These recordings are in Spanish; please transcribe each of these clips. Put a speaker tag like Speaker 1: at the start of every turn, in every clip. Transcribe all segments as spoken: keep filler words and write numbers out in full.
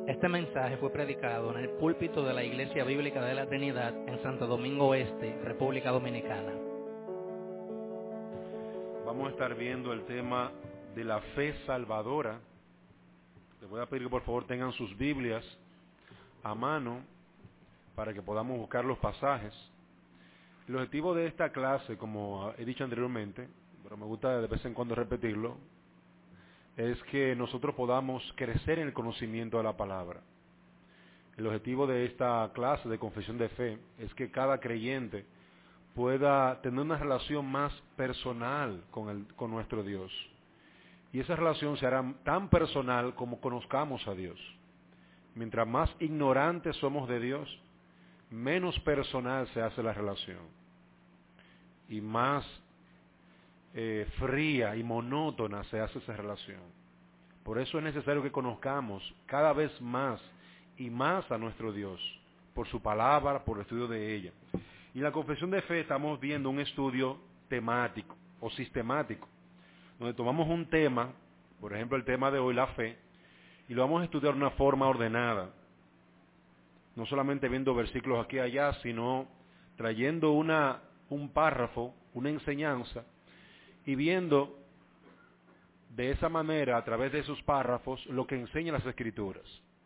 Speaker 1: Este mensaje fue predicado en el púlpito de la Iglesia Bíblica de la Trinidad en Santo Domingo Este, República Dominicana.
Speaker 2: Vamos a estar viendo el tema de la fe salvadora. Les voy a pedir que por favor tengan sus Biblias a mano para que podamos buscar los pasajes. El objetivo de esta clase, como he dicho anteriormente, pero me gusta de vez en cuando repetirlo, es que nosotros podamos crecer en el conocimiento de la palabra. El objetivo de esta clase de confesión de fe es que cada creyente pueda tener una relación más personal con, el, con nuestro Dios. Y esa relación se hará tan personal como conozcamos a Dios. Mientras más ignorantes somos de Dios, menos personal se hace la relación. Y más eh, fría y monótona se hace esa relación. Por eso es necesario que conozcamos cada vez más y más a nuestro Dios, por su palabra, por el estudio de ella. Y en la confesión de fe estamos viendo un estudio temático o sistemático, donde tomamos un tema, por ejemplo el tema de hoy, la fe, y lo vamos a estudiar de una forma ordenada, no solamente viendo versículos aquí y allá, sino trayendo una, un párrafo, una enseñanza, y viendo de esa manera, a través de esos párrafos, lo que enseñan las Escrituras.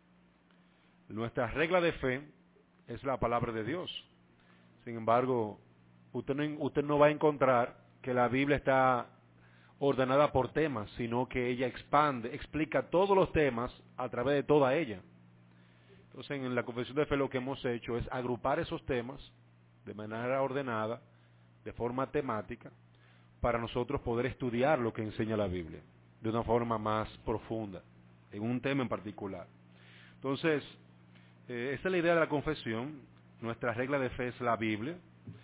Speaker 2: Nuestra regla de fe es la palabra de Dios. Sin embargo, usted no, usted no va a encontrar que la Biblia está ordenada por temas, sino que ella expande, explica todos los temas a través de toda ella. Entonces, en la confesión de fe lo que hemos hecho es agrupar esos temas de manera ordenada, de forma temática, para nosotros poder estudiar lo que enseña la Biblia de una forma más profunda, en un tema en particular. Entonces, eh, esa es la idea de la confesión. Nuestra regla de fe es la Biblia,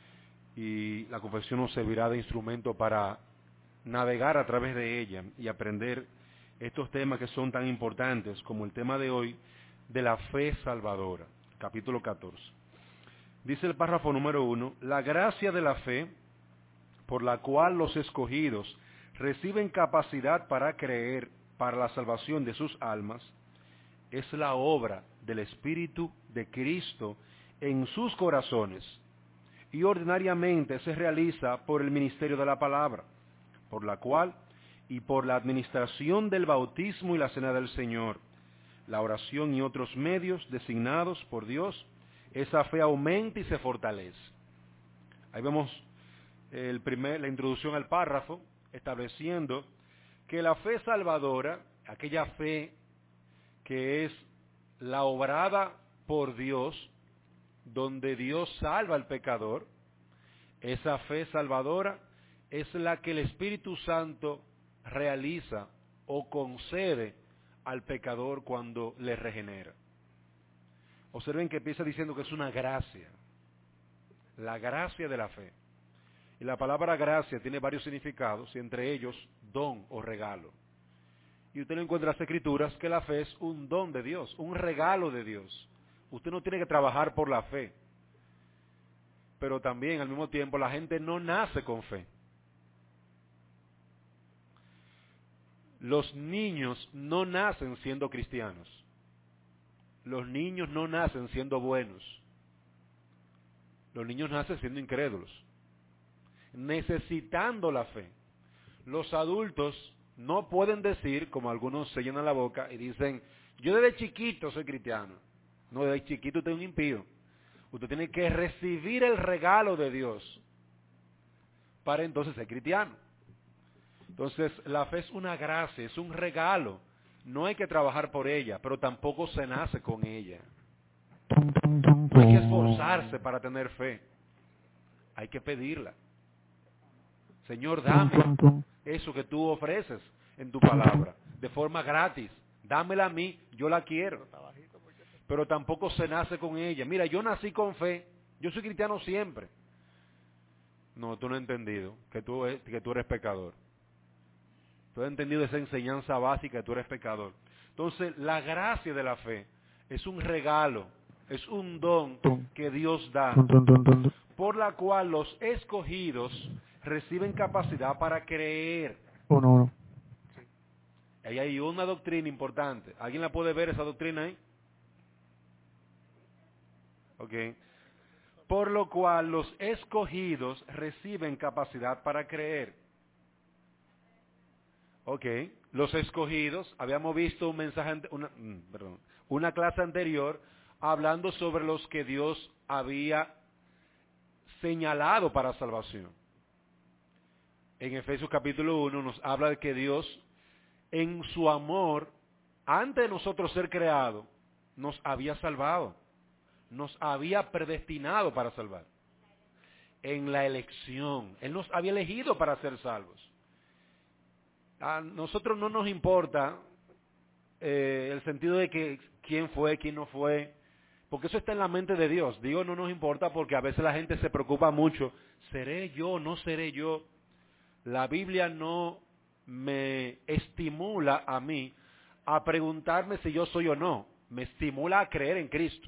Speaker 2: y la confesión nos servirá de instrumento para navegar a través de ella y aprender estos temas que son tan importantes, como el tema de hoy, de la fe salvadora, capítulo catorce. Dice el párrafo número uno, la gracia de la fe, por la cual los escogidos reciben capacidad para creer para la salvación de sus almas, es la obra del Espíritu de Cristo en sus corazones, y ordinariamente se realiza por el ministerio de la palabra, por la cual, y por la administración del bautismo y la cena del Señor, la oración y otros medios designados por Dios, esa fe aumenta y se fortalece. Ahí vemos el primer, la introducción al párrafo, estableciendo que la fe salvadora, aquella fe que es la obrada por Dios, donde Dios salva al pecador, esa fe salvadora es la que el Espíritu Santo realiza o concede al pecador cuando le regenera. Observen que empieza diciendo que es una gracia, la gracia de la fe. Y la palabra gracia tiene varios significados, y entre ellos don o regalo. Y usted lo encuentra en las Escrituras que la fe es un don de Dios, un regalo de Dios. Usted no tiene que trabajar por la fe. Pero también al mismo tiempo la gente no nace con fe. Los niños no nacen siendo cristianos. Los niños no nacen siendo buenos. Los niños nacen siendo incrédulos, necesitando la fe. Los adultos no pueden decir, como algunos se llenan la boca y dicen, yo desde chiquito soy cristiano. No, desde chiquito usted es un impío. Usted tiene que recibir el regalo de Dios para entonces ser cristiano. Entonces, la fe es una gracia, es un regalo. No hay que trabajar por ella, pero tampoco se nace con ella. No hay que esforzarse para tener fe. Hay que pedirla. Señor, dame eso que tú ofreces en tu palabra, de forma gratis. Dámela a mí, yo la quiero. Pero tampoco se nace con ella. Mira, yo nací con fe, yo soy cristiano siempre. No, tú no has entendido que tú, que tú eres pecador. Tú has entendido esa enseñanza básica que tú eres pecador. Entonces, la gracia de la fe es un regalo, es un don que Dios da, por la cual los escogidos reciben capacidad para creer.
Speaker 3: Uno, uno.
Speaker 2: Ahí hay una doctrina importante. ¿Alguien la puede ver esa doctrina ahí? ¿Ok? Por lo cual los escogidos reciben capacidad para creer. ¿Ok? Los escogidos, habíamos visto un mensaje, una, perdón, una clase anterior hablando sobre los que Dios había señalado para salvación. En Efesios capítulo uno nos habla de que Dios, en su amor, antes de nosotros ser creados, nos había salvado. Nos había predestinado para salvar. En la elección. Él nos había elegido para ser salvos. A nosotros no nos importa eh, el sentido de que quién fue, quién no fue, porque eso está en la mente de Dios. Digo, no nos importa porque a veces la gente se preocupa mucho. ¿Seré yo? ¿No seré yo? La Biblia no me estimula a mí a preguntarme si yo soy o no. Me estimula a creer en Cristo.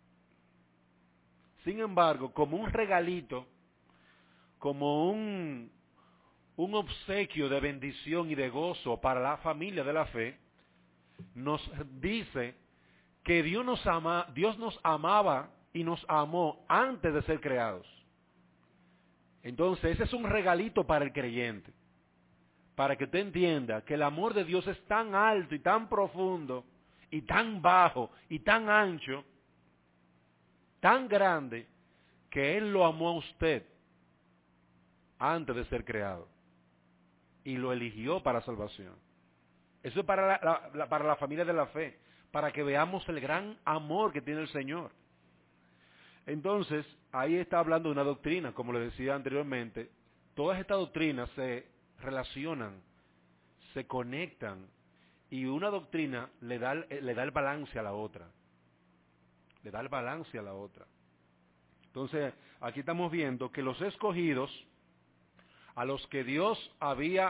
Speaker 2: Sin embargo, como un regalito, como un, un obsequio de bendición y de gozo para la familia de la fe, nos dice que Dios nos ama, Dios nos amaba y nos amó antes de ser creados. Entonces, ese es un regalito para el creyente, para que usted entienda que el amor de Dios es tan alto y tan profundo y tan bajo y tan ancho, tan grande, que Él lo amó a usted antes de ser creado y lo eligió para salvación. Eso es para la, la, la, para la familia de la fe, para que veamos el gran amor que tiene el Señor. Entonces, ahí está hablando de una doctrina, como le decía anteriormente. Todas estas doctrinas se relacionan, se conectan, y una doctrina le da, le da el balance a la otra. Le da el balance a la otra. Entonces, aquí estamos viendo que los escogidos, a los que Dios había,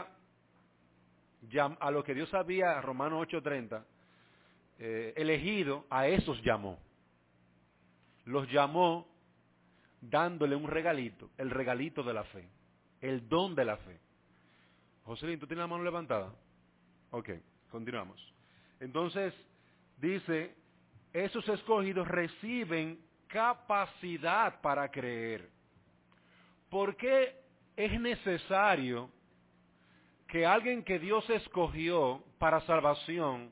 Speaker 2: a los que Dios había, Romanos ocho treinta, eh, elegido, a esos llamó. Los llamó dándole un regalito, el regalito de la fe, el don de la fe. Joselín, ¿tú tienes la mano levantada? Ok, continuamos. Entonces, dice, esos escogidos reciben capacidad para creer. ¿Por qué es necesario que alguien que Dios escogió para salvación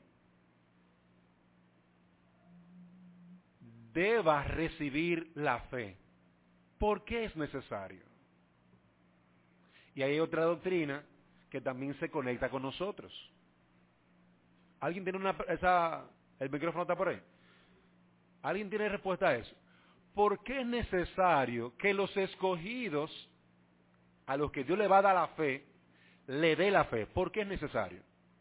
Speaker 2: deba recibir la fe? ¿Por qué es necesario? Y hay otra doctrina que también se conecta con nosotros. ¿Alguien tiene una, esa, el micrófono está por ahí? ¿Alguien tiene respuesta a eso? ¿Por qué es necesario que los escogidos, a los que Dios le va a dar la fe, le dé la fe? ¿Por qué es necesario?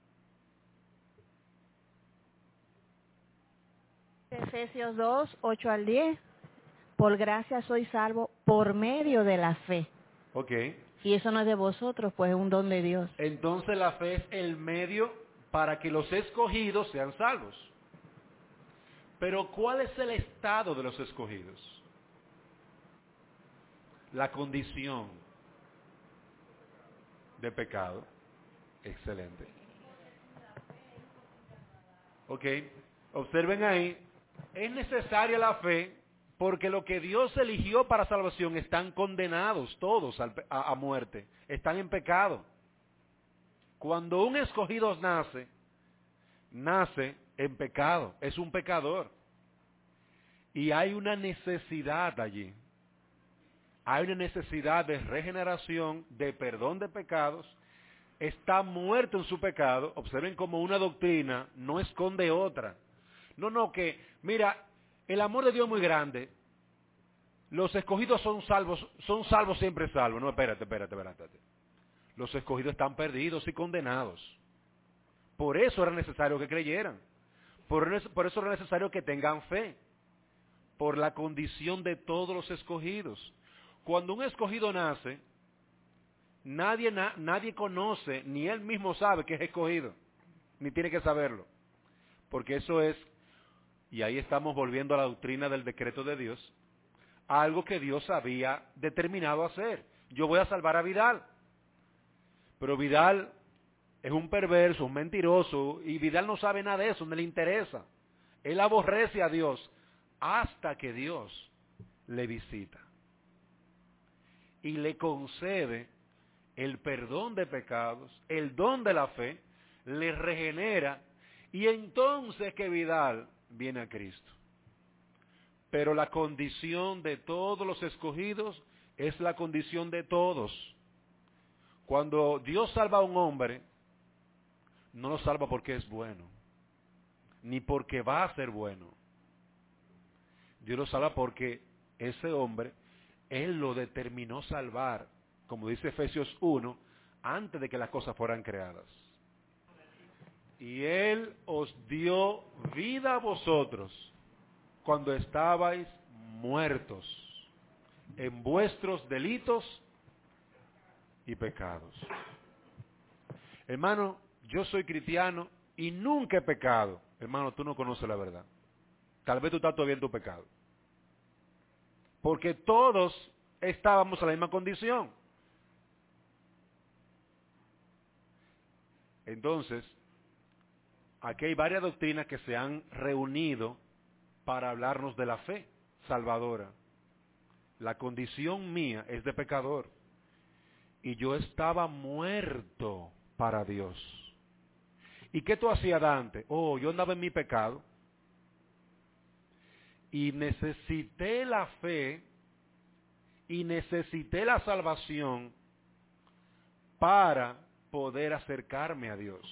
Speaker 3: Efesios dos, ocho al diez. Por gracia soy salvo por medio de la fe.
Speaker 2: Ok.
Speaker 3: Y eso no es de vosotros, pues es un don de Dios.
Speaker 2: Entonces la fe es el medio para que los escogidos sean salvos. Pero ¿cuál es el estado de los escogidos? La condición de pecado. Excelente. Ok, observen ahí, es necesaria la fe porque lo que Dios eligió para salvación están condenados todos a, a muerte, están en pecado. Cuando un escogido nace, nace en pecado, es un pecador. Y hay una necesidad allí. Hay una necesidad de regeneración, de perdón de pecados. Está muerto en su pecado. Observen cómo una doctrina no esconde otra. No, no, que, mira, el amor de Dios es muy grande. Los escogidos son salvos, son salvos siempre salvos. No, espérate, espérate, espérate. Los escogidos están perdidos y condenados. Por eso era necesario que creyeran. Por, por eso era necesario que tengan fe. Por la condición de todos los escogidos. Cuando un escogido nace, nadie, na, nadie conoce, ni él mismo sabe que es escogido, ni tiene que saberlo. Porque eso es, y ahí estamos volviendo a la doctrina del decreto de Dios, algo que Dios había determinado hacer. Yo voy a salvar a Vidal. Pero Vidal es un perverso, un mentiroso, y Vidal no sabe nada de eso, no le interesa. Él aborrece a Dios hasta que Dios le visita y le concede el perdón de pecados, el don de la fe, le regenera, y entonces que Vidal viene a Cristo. Pero la condición de todos los escogidos es la condición de todos. Cuando Dios salva a un hombre, no lo salva porque es bueno, ni porque va a ser bueno. Dios lo salva porque ese hombre, Él lo determinó salvar, como dice Efesios uno, antes de que las cosas fueran creadas. Y Él os dio vida a vosotros cuando estabais muertos en vuestros delitos y pecados. Hermano, yo soy cristiano y nunca he pecado. Hermano, tú no conoces la verdad. Tal vez tú estás todavía en tu pecado. Porque todos estábamos en la misma condición. Entonces, aquí hay varias doctrinas que se han reunido para hablarnos de la fe salvadora. La condición mía es de pecador. Y yo estaba muerto para Dios. ¿Y qué tú hacías antes? Oh, yo andaba en mi pecado. Y necesité la fe y necesité la salvación para poder acercarme a Dios.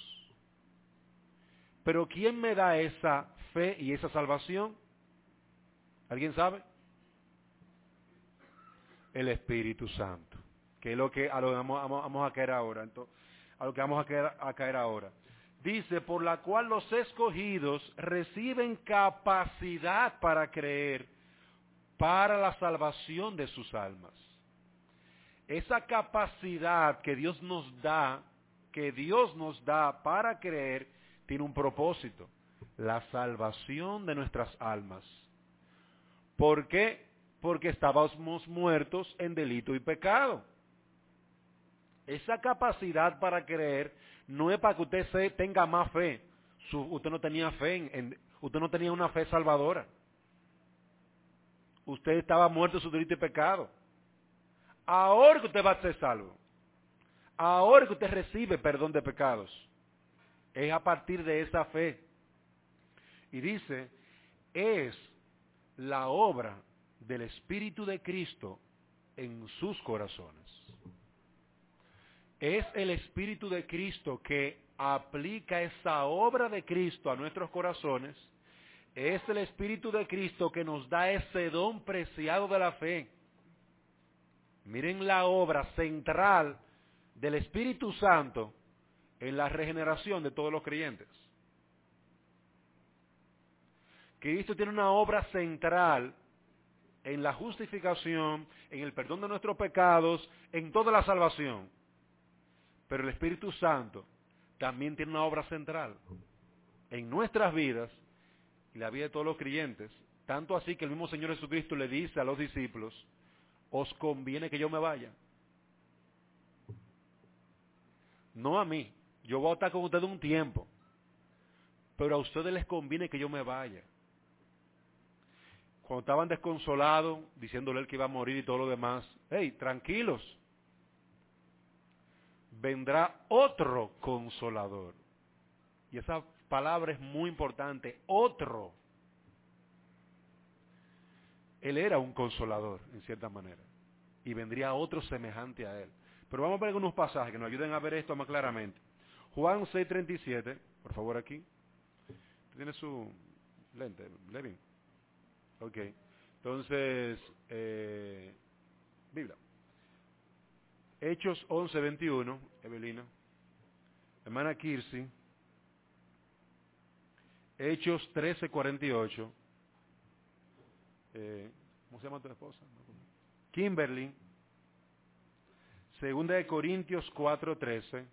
Speaker 2: Pero ¿quién me da esa fe y esa salvación? ¿Alguien sabe? El Espíritu Santo, que es lo que a lo que vamos, vamos, vamos a caer ahora. Entonces, a lo que vamos a caer, a caer ahora. Dice, por la cual los escogidos reciben capacidad para creer para la salvación de sus almas. Esa capacidad que Dios nos da, que Dios nos da para creer, tiene un propósito, la salvación de nuestras almas. ¿Por qué? Porque estábamos muertos en delito y pecado. Esa capacidad para creer no es para que usted se, tenga más fe. Su, usted no tenía fe, en, en, usted no tenía una fe salvadora. Usted estaba muerto en su delito y pecado. Ahora que usted va a ser salvo, ahora que usted recibe perdón de pecados, es a partir de esa fe. Y dice, es la obra del Espíritu de Cristo en sus corazones. Es el Espíritu de Cristo que aplica esa obra de Cristo a nuestros corazones. Es el Espíritu de Cristo que nos da ese don preciado de la fe. Miren la obra central del Espíritu Santo en la regeneración de todos los creyentes. Cristo tiene una obra central en la justificación, en el perdón de nuestros pecados, en toda la salvación. Pero el Espíritu Santo también tiene una obra central en nuestras vidas y la vida de todos los creyentes. Tanto así que el mismo Señor Jesucristo le dice a los discípulos, os conviene que yo me vaya. No a mí, yo voy a estar con ustedes un tiempo, pero a ustedes les conviene que yo me vaya. Cuando estaban desconsolados, diciéndole él que iba a morir y todo lo demás, hey, tranquilos, vendrá otro consolador. Y esa palabra es muy importante, otro. Él era un consolador, en cierta manera, y vendría otro semejante a él. Pero vamos a ver algunos pasajes que nos ayuden a ver esto más claramente. Juan seis treinta y siete, por favor aquí. ¿Tiene su lente, Levin? Ok. Entonces, eh, Biblia. Hechos once veintiuno, Evelina. Hermana Kirsi. Hechos trece cuarenta y ocho. Eh, ¿Cómo se llama tu esposa? Kimberly. Segunda de Corintios cuatro trece.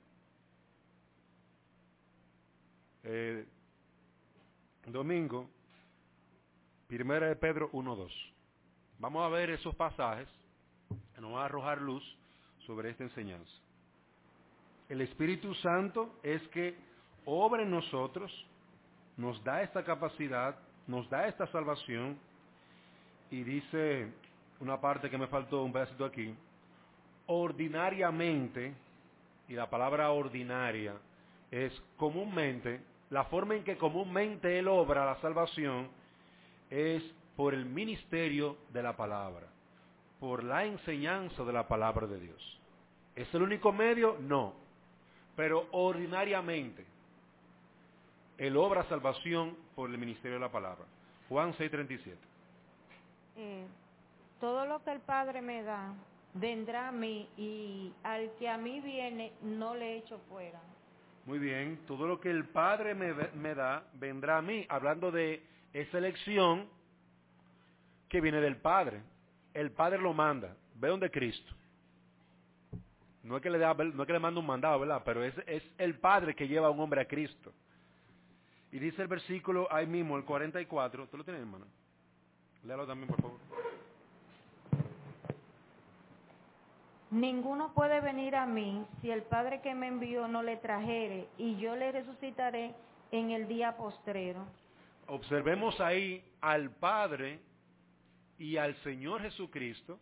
Speaker 2: Eh, domingo. Primera de Pedro uno dos. Vamos a ver esos pasajes que nos van a arrojar luz sobre esta enseñanza. El Espíritu Santo es que obra en nosotros, nos da esta capacidad, nos da esta salvación, y dice una parte que me faltó, un pedacito aquí. Ordinariamente, y la palabra ordinaria es comúnmente, la forma en que comúnmente Él obra la salvación es por el ministerio de la palabra, por la enseñanza de la palabra de Dios. ¿Es el único medio? No. Pero ordinariamente, Él obra salvación por el ministerio de la palabra. Juan seis treinta y siete.
Speaker 4: Eh, todo lo que el Padre me da, vendrá a mí, y al que a mí viene, no le echo fuera.
Speaker 2: Muy bien, todo lo que el Padre me, me da, vendrá a mí, hablando de esa elección que viene del Padre. El Padre lo manda, ve donde Cristo. No es que le da, no es que le manda un mandado, ¿verdad? Pero es, es el Padre que lleva a un hombre a Cristo. Y dice el versículo ahí mismo, el cuarenta y cuatro, ¿tú lo tienes, hermano? Léalo también, por favor.
Speaker 4: Ninguno puede venir a mí si el Padre que me envió no le trajere, y yo le resucitaré en el día postrero.
Speaker 2: Observemos ahí al Padre y al Señor Jesucristo,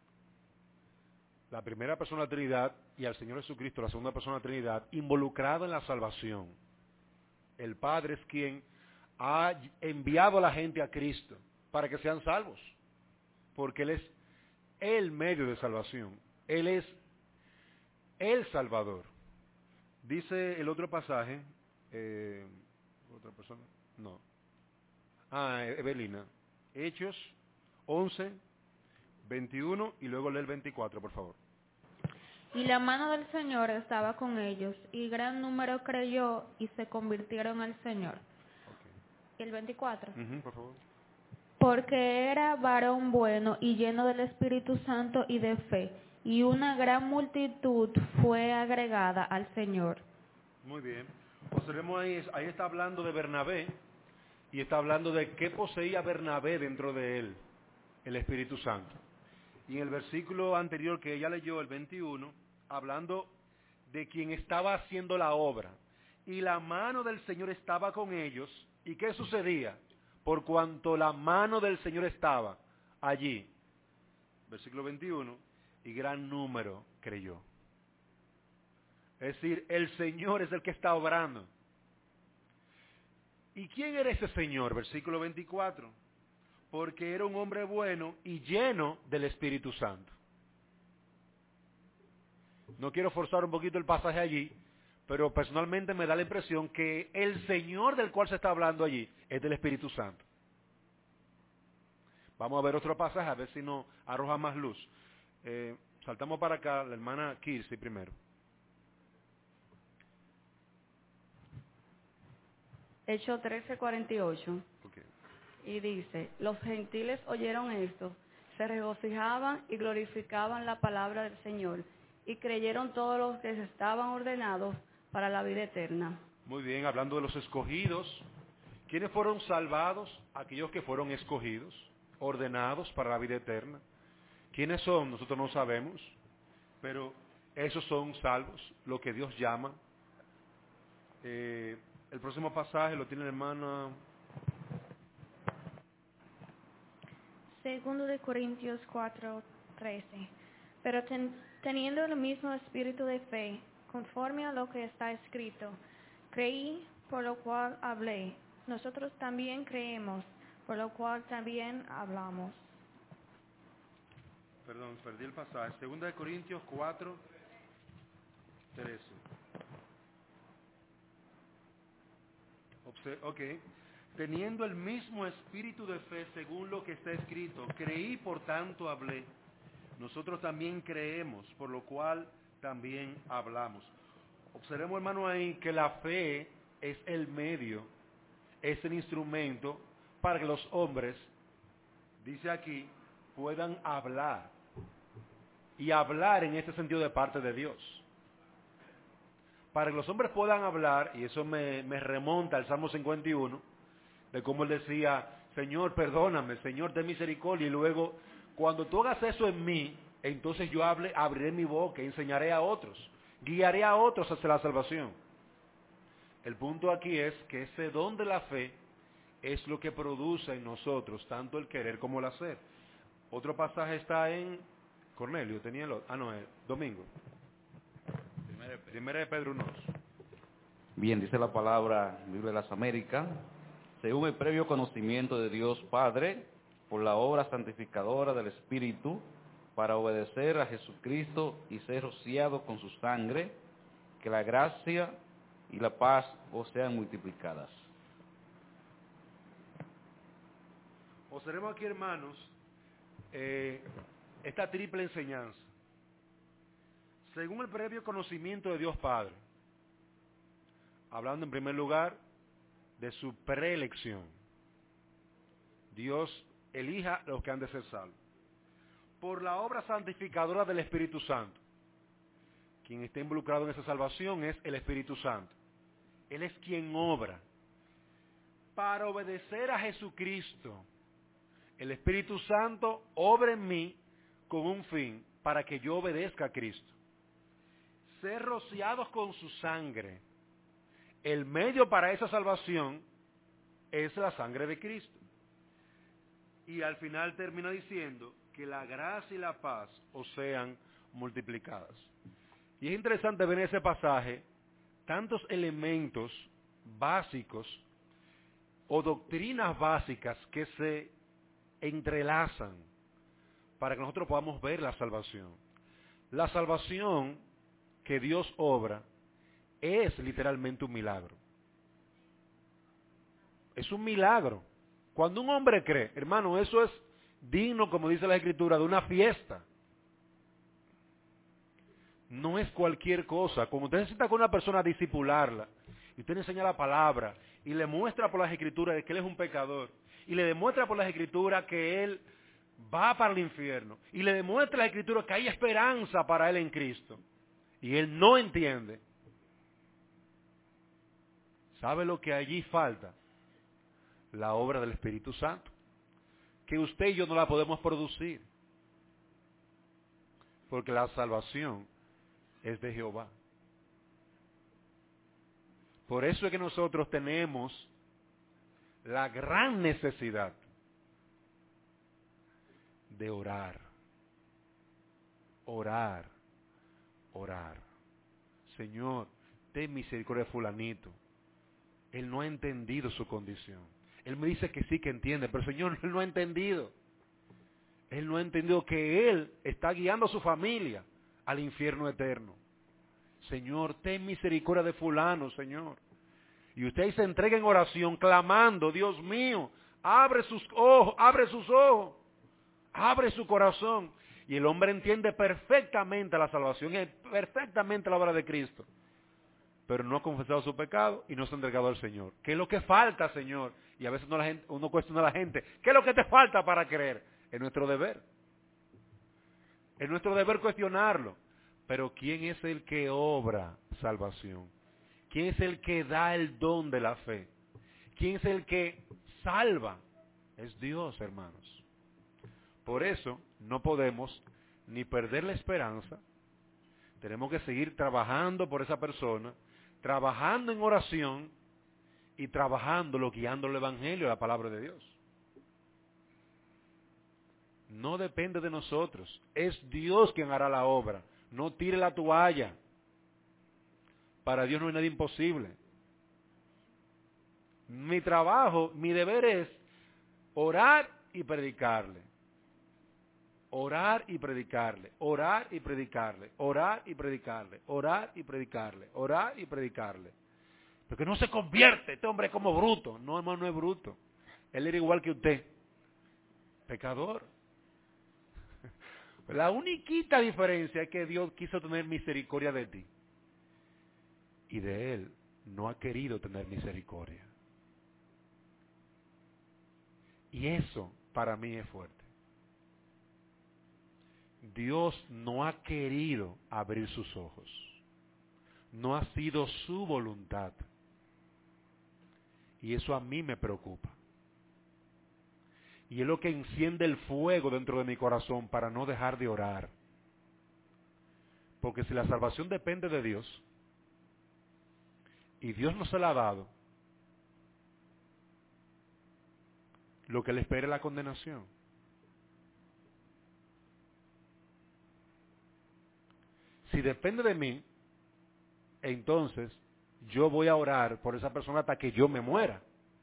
Speaker 2: la primera persona de la Trinidad, y al Señor Jesucristo, la segunda persona de la Trinidad, involucrado en la salvación. El Padre es quien ha enviado a la gente a Cristo para que sean salvos, porque Él es el medio de salvación. Él es el Salvador. Dice el otro pasaje, eh, ¿otra persona? No. Ah, Evelina. Hechos once, veintiuno y luego lee el veinticuatro, por favor.
Speaker 5: Y la mano del Señor estaba con ellos, y gran número creyó y se convirtieron al Señor. Okay. El veinticuatro.
Speaker 2: Uh-huh, por favor.
Speaker 5: Porque era varón bueno y lleno del Espíritu Santo y de fe, y una gran multitud fue agregada al Señor.
Speaker 2: Muy bien. Observemos ahí, ahí está hablando de Bernabé, y está hablando de qué poseía Bernabé dentro de él, el Espíritu Santo. Y en el versículo anterior que ella leyó, el veintiuno, hablando de quien estaba haciendo la obra. Y la mano del Señor estaba con ellos. ¿Y qué sucedía? Por cuanto la mano del Señor estaba allí. Versículo veintiuno. Y gran número creyó. Es decir, el Señor es el que está obrando. ¿Y quién era ese Señor? Versículo veinticuatro. Porque era un hombre bueno y lleno del Espíritu Santo. No quiero forzar un poquito el pasaje allí, pero personalmente me da la impresión que el Señor del cual se está hablando allí es del Espíritu Santo. Vamos a ver otro pasaje, a ver si nos arroja más luz. Eh, saltamos para acá, la hermana Kirsi primero.
Speaker 6: Hechos trece, cuarenta y ocho.
Speaker 2: Okay.
Speaker 6: Y dice, los gentiles oyeron esto, se regocijaban y glorificaban la palabra del Señor, y creyeron todos los que estaban ordenados para la vida eterna.
Speaker 2: Muy bien, hablando de los escogidos, ¿quiénes fueron salvados? Aquellos que fueron escogidos, ordenados para la vida eterna. ¿Quiénes son? Nosotros no sabemos, pero esos son salvos, lo que Dios llama. Eh, el próximo pasaje lo tiene la hermana...
Speaker 5: Segundo de Corintios cuatro, trece. Pero ten, teniendo el mismo espíritu de fe, conforme a lo que está escrito, creí, por lo cual hablé. Nosotros también creemos, por lo cual también hablamos.
Speaker 2: Perdón, perdí el pasaje. Segunda de Corintios cuatro, trece. Obse- ok. Teniendo el mismo espíritu de fe según lo que está escrito, creí, por tanto hablé. Nosotros también creemos, por lo cual también hablamos. Observemos, hermano, ahí que la fe es el medio, es el instrumento para que los hombres, dice aquí, puedan hablar. Y hablar en este sentido de parte de Dios. Para que los hombres puedan hablar, y eso me, me remonta al Salmo cincuenta y uno, de cómo él decía, Señor, perdóname, Señor, ten misericordia, y luego, cuando tú hagas eso en mí, entonces yo hable, abriré mi boca, enseñaré a otros, guiaré a otros hacia la salvación. El punto aquí es que ese don de la fe es lo que produce en nosotros tanto el querer como el hacer. Otro pasaje está en Cornelio, tenía el otro. Ah, no, es Domingo. Primera de Pedro uno.
Speaker 7: Bien, dice la palabra Biblia de las Américas, según el previo conocimiento de Dios Padre, por la obra santificadora del Espíritu, para obedecer a Jesucristo y ser rociado con su sangre, que la gracia y la paz os sean multiplicadas.
Speaker 2: Observemos aquí, hermanos, eh, esta triple enseñanza. Según el previo conocimiento de Dios Padre, hablando en primer lugar de su preelección. Dios elija a los que han de ser salvos. Por la obra santificadora del Espíritu Santo. Quien está involucrado en esa salvación es el Espíritu Santo. Él es quien obra. Para obedecer a Jesucristo, el Espíritu Santo obra en mí con un fin, para que yo obedezca a Cristo. Ser rociados con su sangre. El medio para esa salvación es la sangre de Cristo. Y al final termina diciendo que la gracia y la paz os sean multiplicadas. Y es interesante ver en ese pasaje tantos elementos básicos o doctrinas básicas que se entrelazan para que nosotros podamos ver la salvación. La salvación que Dios obra es literalmente un milagro. Es un milagro. Cuando un hombre cree, hermano, eso es digno, como dice la Escritura, de una fiesta. No es cualquier cosa. Cuando usted necesita con una persona discipularla, y usted le enseña la palabra, y le muestra por las Escrituras que él es un pecador, y le demuestra por las Escrituras que él va para el infierno, y le demuestra la Escritura que hay esperanza para él en Cristo, y él no entiende, ¿sabe lo que allí falta? La obra del Espíritu Santo, que usted y yo no la podemos producir, porque la salvación es de Jehová. Por eso es que nosotros tenemos la gran necesidad de orar, orar, orar. Señor, ten misericordia de fulanito. Él no ha entendido su condición. Él me dice que sí que entiende, pero Señor, él no ha entendido. Él no ha entendido que él está guiando a su familia al infierno eterno. Señor, ten misericordia de fulano, Señor. Y usted se entrega en oración, clamando, Dios mío, abre sus ojos, abre sus ojos, abre su corazón. Y el hombre entiende perfectamente la salvación, y perfectamente la obra de Cristo. Pero no ha confesado su pecado y no se ha entregado al Señor. ¿Qué es lo que falta, Señor? Y a veces no la gente, uno cuestiona a la gente, ¿qué es lo que te falta para creer? Es nuestro deber. Es nuestro deber cuestionarlo. Pero ¿quién es el que obra salvación? ¿Quién es el que da el don de la fe? ¿Quién es el que salva? Es Dios, hermanos. Por eso no podemos ni perder la esperanza. Tenemos que seguir trabajando por esa persona, trabajando en oración y trabajándolo, guiando el Evangelio, la palabra de Dios. No depende de nosotros, es Dios quien hará la obra. No tire la toalla. Para Dios no hay nada imposible. Mi trabajo, mi deber es orar y predicarle. Orar y predicarle, orar y predicarle, orar y predicarle, orar y predicarle, orar y predicarle. Porque no se convierte, este hombre es como bruto. No, hermano, no es bruto. Él era igual que usted. Pecador. La única diferencia es que Dios quiso tener misericordia de ti. Y de él no ha querido tener misericordia. Y eso para mí es fuerte. Dios no ha querido abrir sus ojos. No ha sido su voluntad. Y eso a mí me preocupa. Y es lo que enciende el fuego dentro de mi corazón para no dejar de orar. Porque si la salvación depende de Dios, y Dios no se la ha dado, lo que le espera es la condenación. si depende de mí, entonces yo voy a orar por esa persona hasta que yo me muera.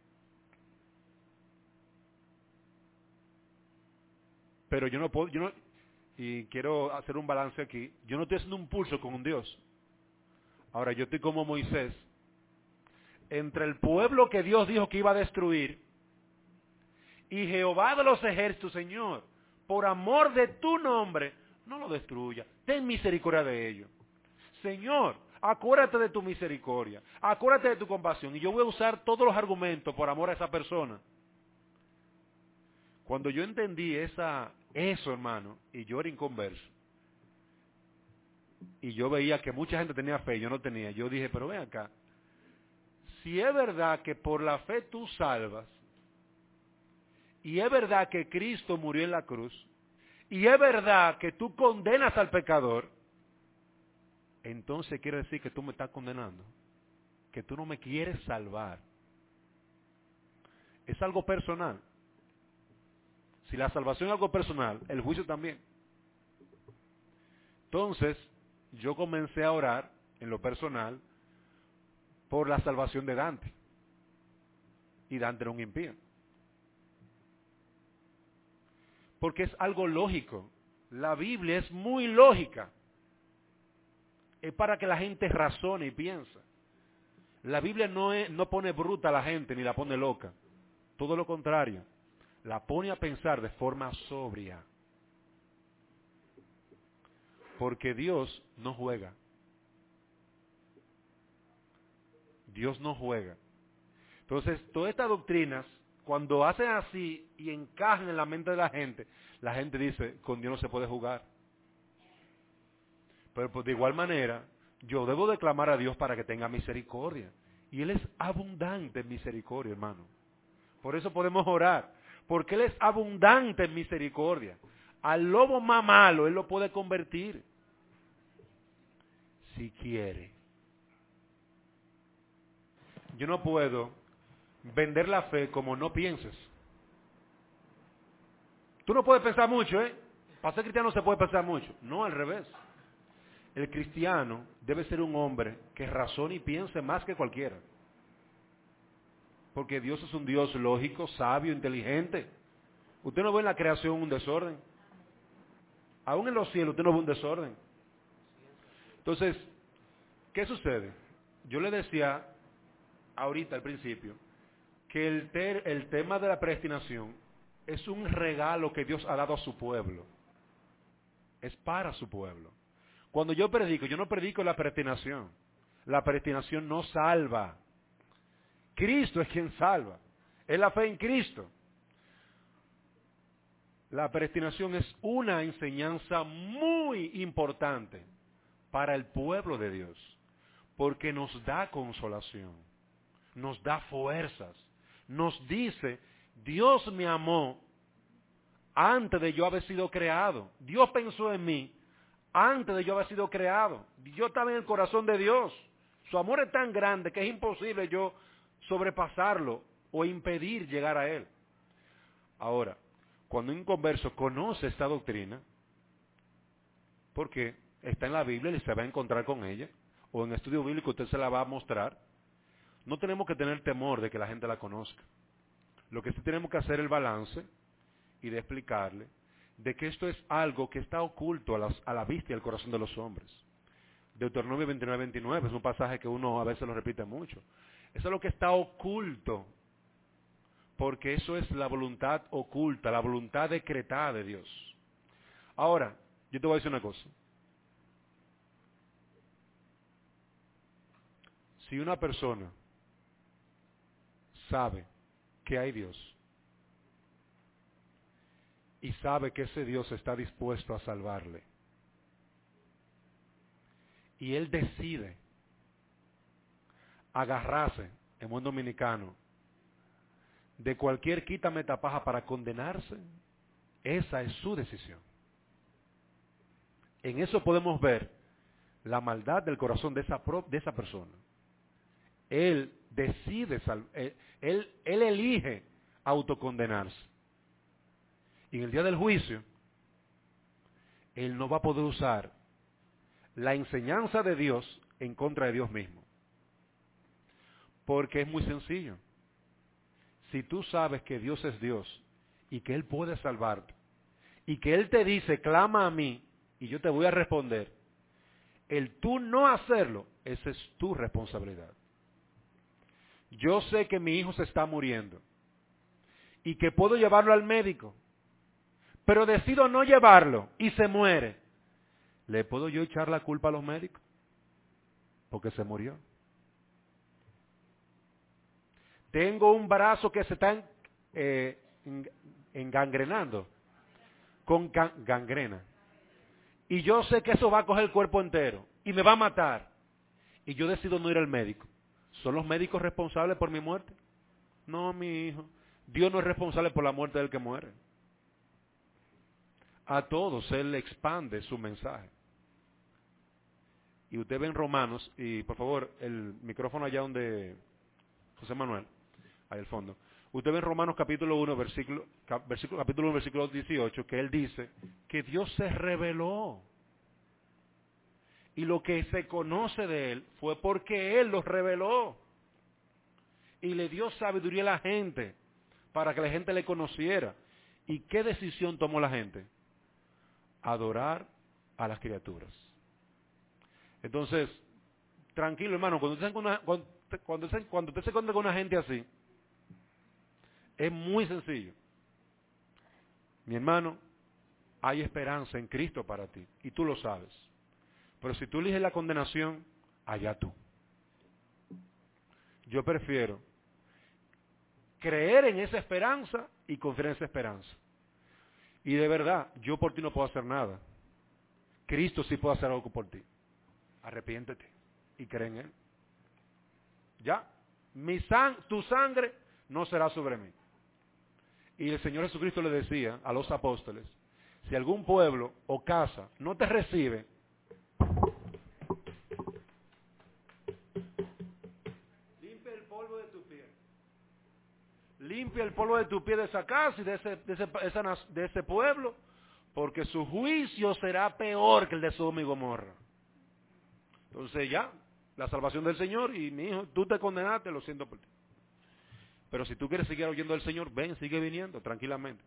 Speaker 2: Pero yo no puedo, yo no, y quiero hacer un balance aquí, yo no estoy haciendo un pulso con un Dios. Ahora, yo estoy como Moisés, entre el pueblo que Dios dijo que iba a destruir, y Jehová de los ejércitos, Señor, por amor de tu nombre, no lo destruya, ten misericordia de ellos. Señor, acuérdate de tu misericordia, acuérdate de tu compasión, y yo voy a usar todos los argumentos por amor a esa persona. Cuando yo entendí esa, eso, hermano, y yo era inconverso, y yo veía que mucha gente tenía fe y yo no tenía, yo dije, pero ven acá, si es verdad que por la fe tú salvas, y es verdad que Cristo murió en la cruz, y es verdad que tú condenas al pecador, entonces quiere decir que tú me estás condenando, que tú no me quieres salvar. Es algo personal. Si la salvación es algo personal, el juicio también. Entonces, yo comencé a orar en lo personal por la salvación de Dante. Y Dante era un impío. Porque es algo lógico. La Biblia es muy lógica. Es para que la gente razone y piense. La Biblia no, es, no pone bruta a la gente ni la pone loca. Todo lo contrario. La pone a pensar de forma sobria. Porque Dios no juega. Dios no juega. Entonces, todas estas doctrinas, cuando hacen así y encajan en la mente de la gente, la gente dice, con Dios no se puede jugar. Pero pues, de igual manera, yo debo de clamar a Dios para que tenga misericordia. Y Él es abundante en misericordia, hermano. Por eso podemos orar. Porque Él es abundante en misericordia. Al lobo más malo Él lo puede convertir. Si quiere. Yo no puedo vender la fe como no pienses. Tú no puedes pensar mucho, ¿eh? Para ser cristiano no se puede pensar mucho. No, al revés. El cristiano debe ser un hombre que razone y piense más que cualquiera. Porque Dios es un Dios lógico, sabio, inteligente. Usted no ve en la creación un desorden. Aún en los cielos usted no ve un desorden. Entonces, ¿qué sucede? Yo le decía ahorita al principio que el, ter, el tema de la predestinación es un regalo que Dios ha dado a su pueblo. Es para su pueblo. Cuando yo predico, yo no predico la predestinación. La predestinación no salva. Cristo es quien salva. Es la fe en Cristo. La predestinación es una enseñanza muy importante para el pueblo de Dios, porque nos da consolación, nos da fuerzas, nos dice, Dios me amó antes de yo haber sido creado. Dios pensó en mí antes de yo haber sido creado. Yo estaba en el corazón de Dios. Su amor es tan grande que es imposible yo sobrepasarlo o impedir llegar a Él. Ahora, cuando un converso conoce esta doctrina, porque está en la Biblia y se va a encontrar con ella, o en estudio bíblico usted se la va a mostrar, no tenemos que tener temor de que la gente la conozca. Lo que sí tenemos que hacer es el balance y de explicarle de que esto es algo que está oculto a, las, a la vista y al corazón de los hombres. Deuteronomio veintinueve, veintinueve es un pasaje que uno a veces lo repite mucho. Eso es lo que está oculto, porque eso es la voluntad oculta, la voluntad decretada de Dios. Ahora, yo te voy a decir una cosa. Si una persona sabe que hay Dios y sabe que ese Dios está dispuesto a salvarle, y él decide agarrarse, en buen dominicano, de cualquier quítame tapaja para condenarse, esa es su decisión. En eso podemos ver la maldad del corazón de esa, de esa persona. Él decide, él, él, él elige autocondenarse. Y en el día del juicio, él no va a poder usar la enseñanza de Dios en contra de Dios mismo. Porque es muy sencillo. Si tú sabes que Dios es Dios y que Él puede salvarte y que Él te dice, clama a mí y yo te voy a responder, el tú no hacerlo, esa es tu responsabilidad. Yo sé que mi hijo se está muriendo y que puedo llevarlo al médico, pero decido no llevarlo y se muere. ¿Le puedo yo echar la culpa a los médicos? Porque se murió. Tengo un brazo que se está eh, engangrenando con gangrena. Y yo sé que eso va a coger el cuerpo entero y me va a matar. Y yo decido no ir al médico. ¿Son los médicos responsables por mi muerte? No, mi hijo. Dios no es responsable por la muerte del que muere. A todos Él le expande su mensaje. Y usted ve en Romanos, y por favor, el micrófono allá donde José Manuel, ahí al fondo. Usted ve en Romanos capítulo uno, versículo, versículo, capítulo uno, versículo dieciocho, que Él dice que Dios se reveló. Y lo que se conoce de Él fue porque Él los reveló. Y le dio sabiduría a la gente para que la gente le conociera. ¿Y qué decisión tomó la gente? Adorar a las criaturas. Entonces, tranquilo hermano, cuando usted, una, cuando, cuando, usted, cuando usted se encuentra con una gente así, es muy sencillo. Mi hermano, hay esperanza en Cristo para ti, y tú lo sabes. Pero si tú eliges la condenación, allá tú. Yo prefiero creer en esa esperanza y confiar en esa esperanza. Y de verdad, yo por ti no puedo hacer nada. Cristo sí puede hacer algo por ti. Arrepiéntete y cree en Él. Ya, mi sang- tu sangre no será sobre mí. Y el Señor Jesucristo le decía a los apóstoles, si algún pueblo o casa no te recibe, limpia el polvo de tu pie. Limpia el polvo de tu pie de esa casa y de ese, de ese, esa, de ese pueblo, porque su juicio será peor que el de Sodoma y Gomorra. Entonces ya, la salvación del Señor, y mi hijo, tú te condenaste, lo siento por ti. Pero si tú quieres seguir oyendo del Señor, ven, sigue viniendo, tranquilamente.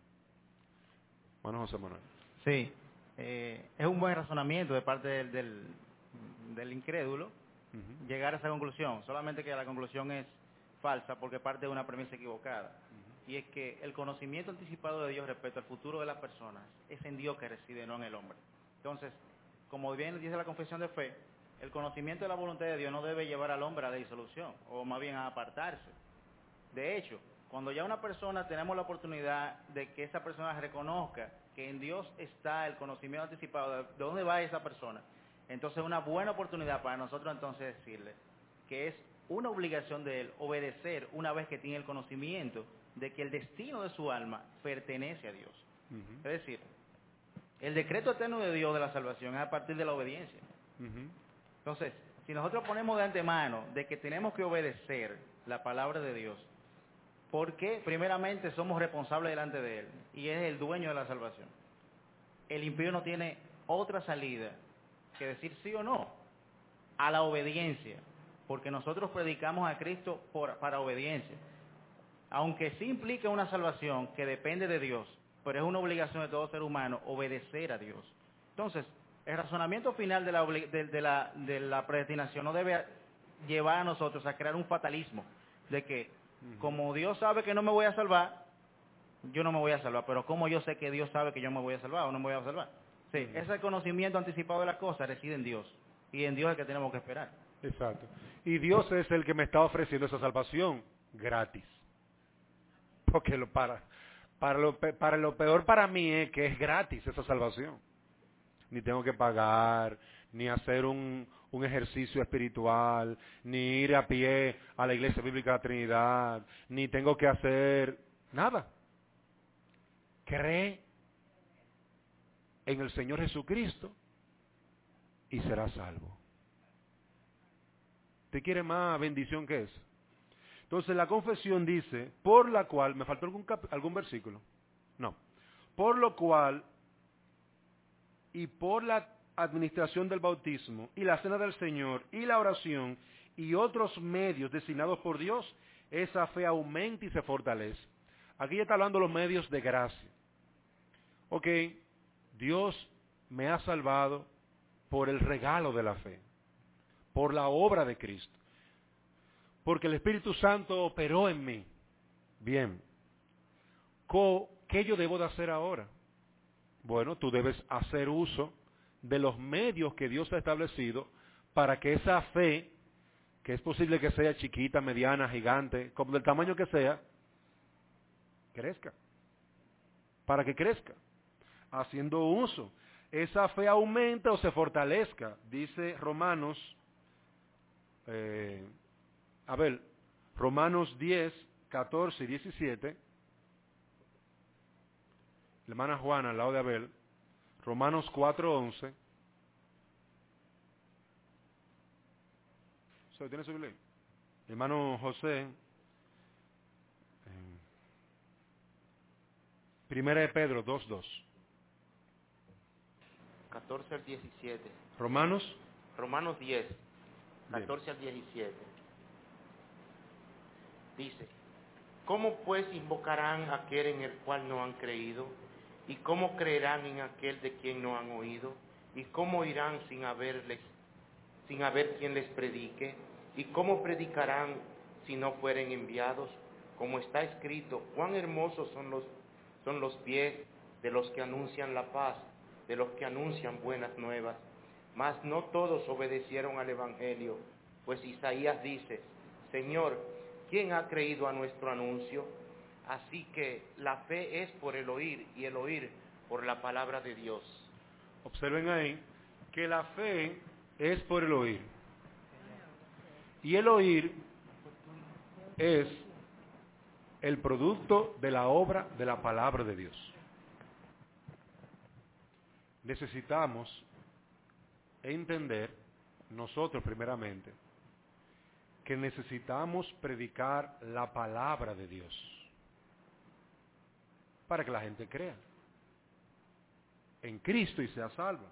Speaker 2: Bueno, José Manuel.
Speaker 8: Sí, eh, es un buen razonamiento de parte del, del, del incrédulo uh-huh. llegar a esa conclusión, solamente que la conclusión es falsa porque parte de una premisa equivocada. Uh-huh. Y es que el conocimiento anticipado de Dios respecto al futuro de las personas es en Dios que reside, no en el hombre. Entonces, como bien dice la confesión de fe, el conocimiento de la voluntad de Dios no debe llevar al hombre a la disolución, o más bien a apartarse. De hecho, cuando ya una persona tenemos la oportunidad de que esa persona reconozca que en Dios está el conocimiento anticipado de dónde va esa persona, entonces es una buena oportunidad para nosotros entonces decirle que es una obligación de él obedecer una vez que tiene el conocimiento de que el destino de su alma pertenece a Dios. Uh-huh. Es decir, el decreto eterno de Dios de la salvación es a partir de la obediencia. Uh-huh. Entonces, si nosotros ponemos de antemano de que tenemos que obedecer la palabra de Dios, porque primeramente somos responsables delante de Él y es el dueño de la salvación, el impío no tiene otra salida que decir sí o no a la obediencia, porque nosotros predicamos a Cristo por, para obediencia, aunque sí implica una salvación que depende de Dios, pero es una obligación de todo ser humano obedecer a Dios. Entonces, el razonamiento final de la, de, de, la, de la predestinación no debe llevar a nosotros a crear un fatalismo de que, uh-huh. como Dios sabe que no me voy a salvar, yo no me voy a salvar, pero como yo sé que Dios sabe que yo me voy a salvar o no me voy a salvar. Sí, uh-huh. Ese conocimiento anticipado de las cosas reside en Dios, y en Dios es el que tenemos que esperar.
Speaker 2: Exacto. Y Dios es el que me está ofreciendo esa salvación gratis. Porque lo para, para, lo, para lo peor para mí es que es gratis esa salvación. Ni tengo que pagar, ni hacer un, un ejercicio espiritual, ni ir a pie a la Iglesia Bíblica de la Trinidad, ni tengo que hacer nada. Cree en el Señor Jesucristo y será salvo. ¿Usted quiere más bendición que eso? Entonces la confesión dice, por la cual, ¿me faltó algún, cap, algún versículo? No. Por lo cual, y por la administración del bautismo y la cena del Señor y la oración y otros medios designados por Dios, esa fe aumenta y se fortalece. Aquí ya está hablando de los medios de gracia. Ok, Dios me ha salvado por el regalo de la fe, por la obra de Cristo, porque el Espíritu Santo operó en mí. Bien, ¿qué yo debo de hacer ahora? Bueno, tú debes hacer uso de los medios que Dios ha establecido para que esa fe, que es posible que sea chiquita, mediana, gigante, como del tamaño que sea, crezca. Para que crezca. Haciendo uso. Esa fe aumenta o se fortalezca. Dice Romanos, eh, a ver, Romanos diez, catorce y diecisiete. La hermana Juana al lado de Abel. Romanos cuatro, once. ¿Tiene su Biblia? Hermano José. Eh, Primera de Pedro dos, dos.
Speaker 9: catorce al diecisiete.
Speaker 2: Romanos.
Speaker 9: Romanos diez, catorce al diecisiete. Dice, ¿cómo pues invocarán a aquel en el cual no han creído? ¿Y cómo creerán en aquel de quien no han oído? ¿Y cómo irán sin haberles, sin haber quien les predique? ¿Y cómo predicarán si no fueren enviados? Como está escrito, cuán hermosos son los, son los pies de los que anuncian la paz, de los que anuncian buenas nuevas. Mas no todos obedecieron al Evangelio, pues Isaías dice, Señor, ¿quién ha creído a nuestro anuncio? Así que la fe es por el oír y el oír por la palabra de Dios.
Speaker 2: Observen ahí que la fe es por el oír. Y el oír es el producto de la obra de la palabra de Dios. Necesitamos entender, nosotros primeramente, que necesitamos predicar la palabra de Dios para que la gente crea en Cristo y sea salva.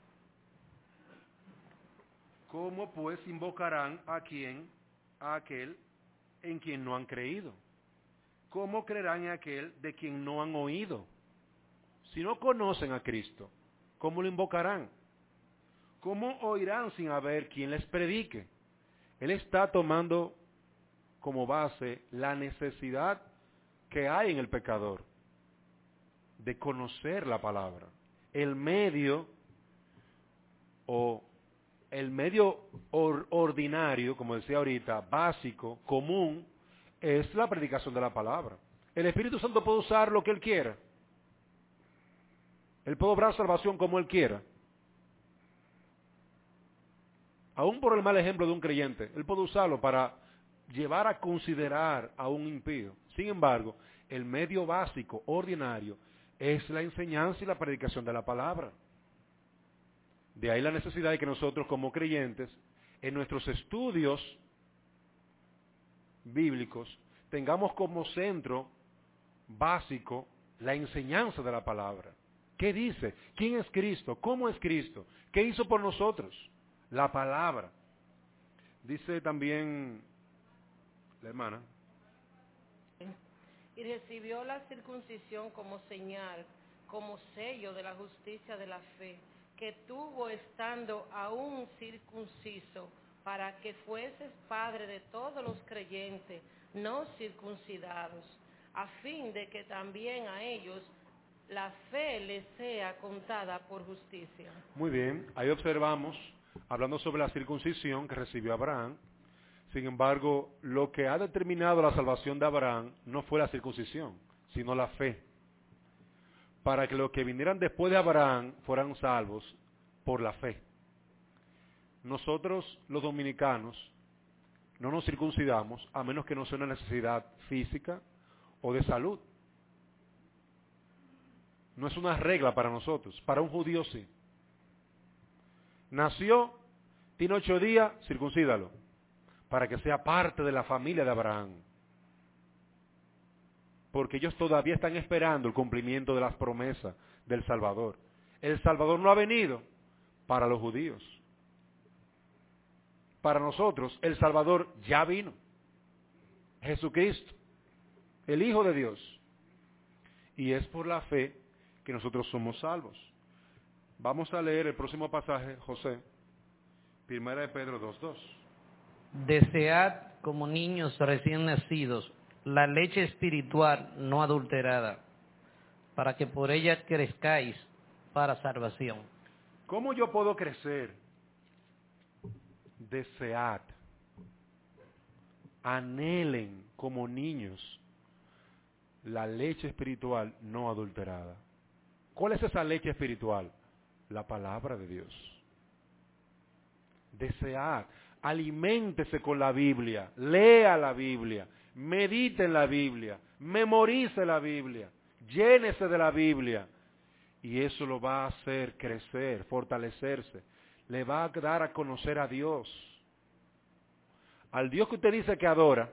Speaker 2: ¿Cómo pues invocarán a quien, a aquel en quien no han creído? ¿Cómo creerán en aquel de quien no han oído? Si no conocen a Cristo, ¿cómo lo invocarán? ¿Cómo oirán sin haber quien les predique? Él está tomando como base la necesidad que hay en el pecador de conocer la palabra. El medio o el medio or, ordinario, como decía ahorita, básico, común, es la predicación de la palabra. El Espíritu Santo puede usar lo que Él quiera. Él puede obrar salvación como Él quiera. Aún por el mal ejemplo de un creyente, Él puede usarlo para llevar a considerar a un impío. Sin embargo, el medio básico, ordinario, es la enseñanza y la predicación de la palabra. De ahí la necesidad de que nosotros como creyentes, en nuestros estudios bíblicos, tengamos como centro básico la enseñanza de la palabra. ¿Qué dice? ¿Quién es Cristo? ¿Cómo es Cristo? ¿Qué hizo por nosotros? La palabra. Dice también la hermana.
Speaker 10: Y recibió la circuncisión como señal, como sello de la justicia de la fe, que tuvo estando aún circunciso, para que fueses padre de todos los creyentes no circuncidados, a fin de que también a ellos la fe les sea contada por justicia.
Speaker 2: Muy bien, ahí observamos, hablando sobre la circuncisión que recibió Abraham. Sin embargo, lo que ha determinado la salvación de Abraham no fue la circuncisión, sino la fe. Para que los que vinieran después de Abraham fueran salvos por la fe. Nosotros, los dominicanos, no nos circuncidamos a menos que no sea una necesidad física o de salud. No es una regla para nosotros, para un judío sí. Nació, tiene ocho días, circuncídalo, para que sea parte de la familia de Abraham. Porque ellos todavía están esperando el cumplimiento de las promesas del Salvador. El Salvador no ha venido para los judíos. Para nosotros, el Salvador ya vino. Jesucristo, el Hijo de Dios. Y es por la fe que nosotros somos salvos. Vamos a leer el próximo pasaje, José, Primera de Pedro dos dos.
Speaker 1: Desead como niños recién nacidos la leche espiritual no adulterada, para que por ella crezcáis para salvación.
Speaker 2: ¿Cómo yo puedo crecer? Desead, anhelen como niños la leche espiritual no adulterada. ¿Cuál es esa leche espiritual? La palabra de Dios. Desead, aliméntese con la Biblia, lea la Biblia, medite en la Biblia, memorice la Biblia, llénese de la Biblia, y eso lo va a hacer crecer, fortalecerse, le va a dar a conocer a Dios. Al Dios que usted dice que adora,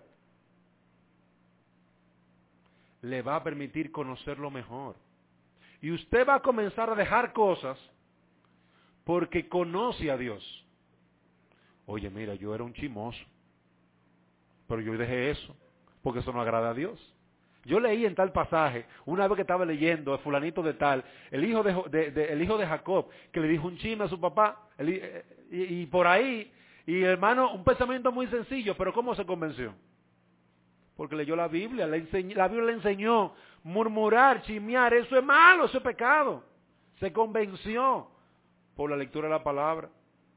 Speaker 2: le va a permitir conocerlo mejor. Y usted va a comenzar a dejar cosas porque conoce a Dios. Oye, mira, yo era un chismoso, pero yo dejé eso, porque eso no agrada a Dios. Yo leí en tal pasaje, una vez que estaba leyendo, el fulanito de tal, el hijo de, de, de, el hijo de Jacob, que le dijo un chisme a su papá, el, y, y por ahí, y hermano, un pensamiento muy sencillo, pero ¿cómo se convenció? Porque leyó la Biblia, le enseñó, la Biblia le enseñó, murmurar, chismear, eso es malo, eso es pecado. Se convenció por la lectura de la palabra.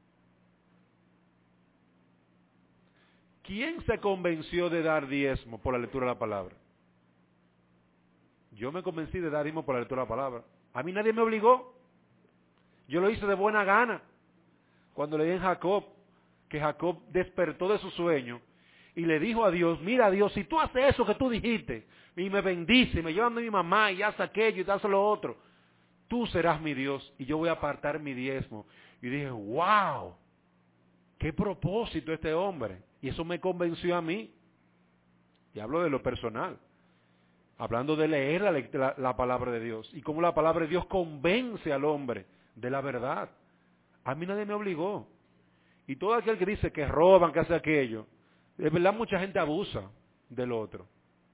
Speaker 2: ¿Quién se convenció de dar diezmo por la lectura de la palabra? Yo me convencí de dar diezmo por la lectura de la palabra. A mí nadie me obligó. Yo lo hice de buena gana. Cuando leí en Jacob, que Jacob despertó de su sueño y le dijo a Dios, mira Dios, si tú haces eso que tú dijiste, y me bendice, y me llevan a mi mamá, y haces aquello, y haces lo otro, tú serás mi Dios, y yo voy a apartar mi diezmo. Y dije, wow, qué propósito este hombre. Y eso me convenció a mí. Y hablo de lo personal. Hablando de leer la, la, la palabra de Dios. Y cómo la palabra de Dios convence al hombre de la verdad. A mí nadie me obligó. Y todo aquel que dice que roban, que hace aquello, es verdad, mucha gente abusa del otro.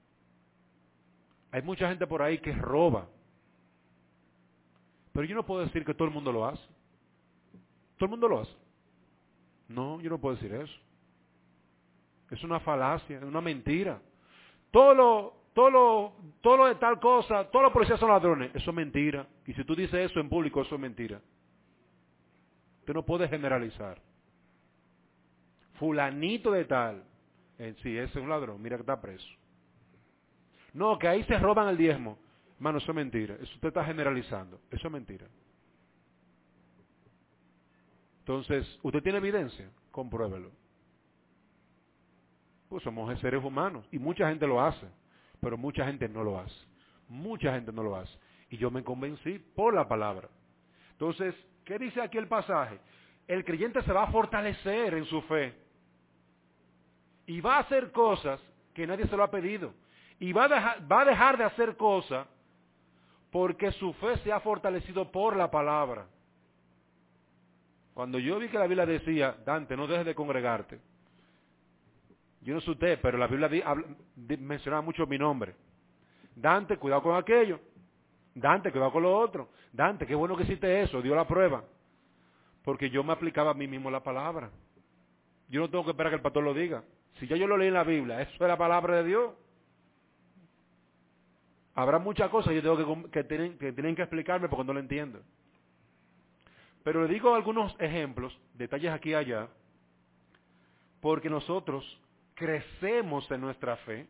Speaker 2: Hay mucha gente por ahí que roba. Pero yo no puedo decir que todo el mundo lo hace. ¿Todo el mundo lo hace? No, yo no puedo decir eso. Es una falacia, es una mentira. Todo lo, todo lo, todo lo de tal cosa, todos los policías son ladrones. Eso es mentira. Y si tú dices eso en público, eso es mentira. Usted no puede generalizar. Fulanito de tal, eh, sí, ese es un ladrón, mira que está preso. No, que ahí se roban el diezmo. Hermano, eso es mentira. Eso usted está generalizando. Eso es mentira. Entonces, ¿usted tiene evidencia? Compruébelo. Pues somos seres humanos y mucha gente lo hace, pero mucha gente no lo hace. Mucha gente no lo hace. Y yo me convencí por la palabra. Entonces, ¿qué dice aquí el pasaje? El creyente se va a fortalecer en su fe. Y va a hacer cosas que nadie se lo ha pedido. Y va a dejar, va a dejar de hacer cosas porque su fe se ha fortalecido por la palabra. Cuando yo vi que la Biblia decía, Dante, no dejes de congregarte. Yo no sé usted, pero la Biblia di, habla, di, mencionaba mucho mi nombre. Dante, cuidado con aquello. Dante, cuidado con lo otro. Dante, qué bueno que hiciste eso, dio la prueba. Porque yo me aplicaba a mí mismo la palabra. Yo no tengo que esperar que el pastor lo diga. Si ya yo lo leí en la Biblia, eso es la palabra de Dios. Habrá muchas cosas que yo tengo que, que, tienen, que tienen que explicarme porque no lo entiendo. Pero le digo algunos ejemplos, detalles aquí y allá, porque nosotros crecemos en nuestra fe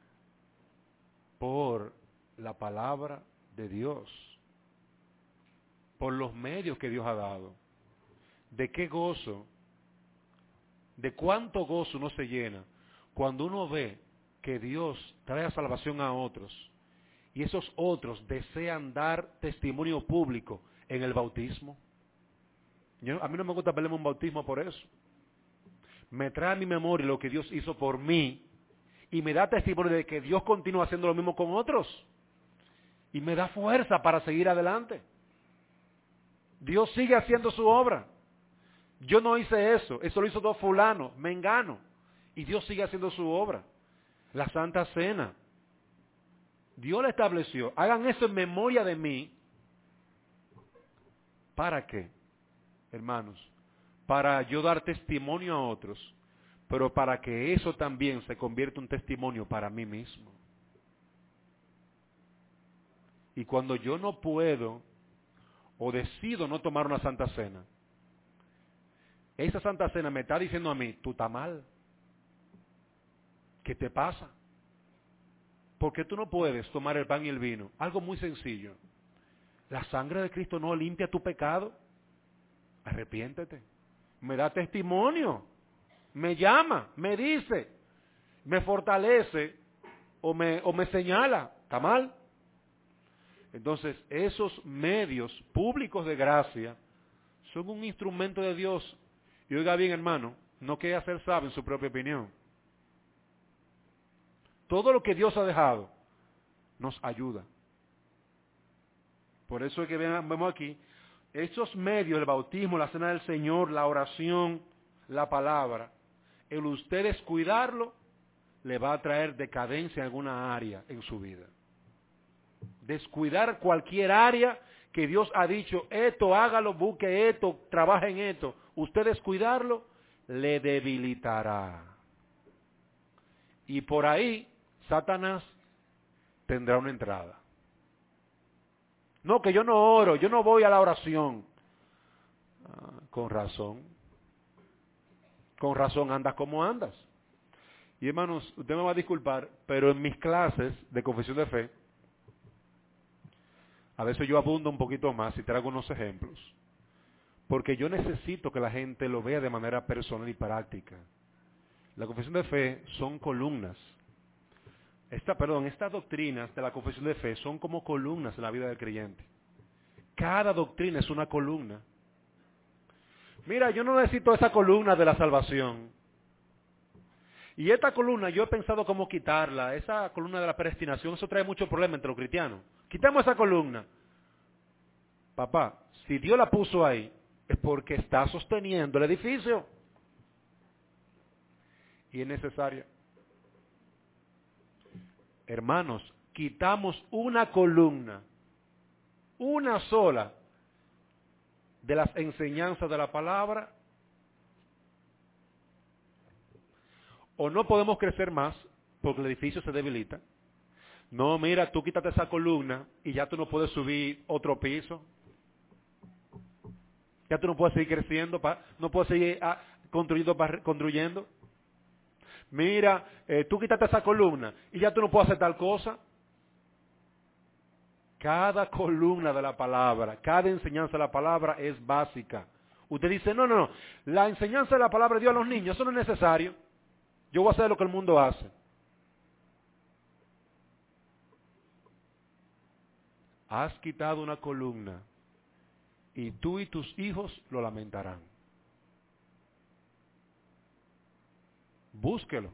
Speaker 2: por la palabra de Dios, por los medios que Dios ha dado. ¿De qué gozo? ¿De cuánto gozo uno se llena cuando uno ve que Dios trae salvación a otros y esos otros desean dar testimonio público en el bautismo? Yo, a mí no me gusta perderme un bautismo por eso. Me trae a mi memoria lo que Dios hizo por mí y me da testimonio de que Dios continúa haciendo lo mismo con otros. Y me da fuerza para seguir adelante. Dios sigue haciendo su obra. Yo no hice eso, eso lo hizo dos fulanos, mengano. Y Dios sigue haciendo su obra. La Santa Cena. Dios la estableció. Hagan eso en memoria de mí. ¿Para qué, hermanos? Para yo dar testimonio a otros, pero para que eso también se convierta en un testimonio para mí mismo. Y cuando yo no puedo o decido no tomar una Santa Cena, esa Santa Cena me está diciendo a mí, tú estás mal. ¿Qué te pasa? ¿Por qué tú no puedes tomar el pan y el vino? Algo muy sencillo. La sangre de Cristo no limpia tu pecado. Arrepiéntete. Me da testimonio. Me llama, me dice, me fortalece o me, o me señala. ¿Está mal? Entonces, esos medios públicos de gracia son un instrumento de Dios. Y oiga bien, hermano, no quiera ser sabio en su propia opinión. Todo lo que Dios ha dejado nos ayuda. Por eso es que vemos aquí, estos medios, el bautismo, la cena del Señor, la oración, la palabra, el usted descuidarlo, le va a traer decadencia en alguna área en su vida. Descuidar cualquier área que Dios ha dicho, esto hágalo, busque esto, trabaje en esto, usted descuidarlo, le debilitará. Y por ahí, Satanás tendrá una entrada. No, que yo no oro, yo no voy a la oración. Ah, con razón. Con razón andas como andas. Y hermanos, usted me va a disculpar, pero en mis clases de confesión de fe, a veces yo abundo un poquito más y traigo unos ejemplos. Porque yo necesito que la gente lo vea de manera personal y práctica. La confesión de fe son columnas. Esta, perdón, estas doctrinas de la confesión de fe son como columnas en la vida del creyente. Cada doctrina es una columna. Mira, yo no necesito esa columna de la salvación. Y esta columna yo he pensado cómo quitarla. Esa columna de la predestinación, eso trae mucho problema entre los cristianos. Quitemos esa columna. Papá, si Dios la puso ahí, es porque está sosteniendo el edificio. Y es necesaria. Hermanos, quitamos una columna, una sola, de las enseñanzas de la palabra, o no podemos crecer más porque el edificio se debilita. No, mira, tú quítate esa columna y ya tú no puedes subir otro piso. Ya tú no puedes seguir creciendo, no puedes seguir ah, construyendo, construyendo. Mira, eh, tú quítate esa columna y ya tú no puedes hacer tal cosa. Cada columna de la palabra, cada enseñanza de la palabra es básica. Usted dice, no, no, no, la enseñanza de la palabra de Dios a los niños, eso no es necesario. Yo voy a hacer lo que el mundo hace. Has quitado una columna y tú y tus hijos lo lamentarán. Búsquelo.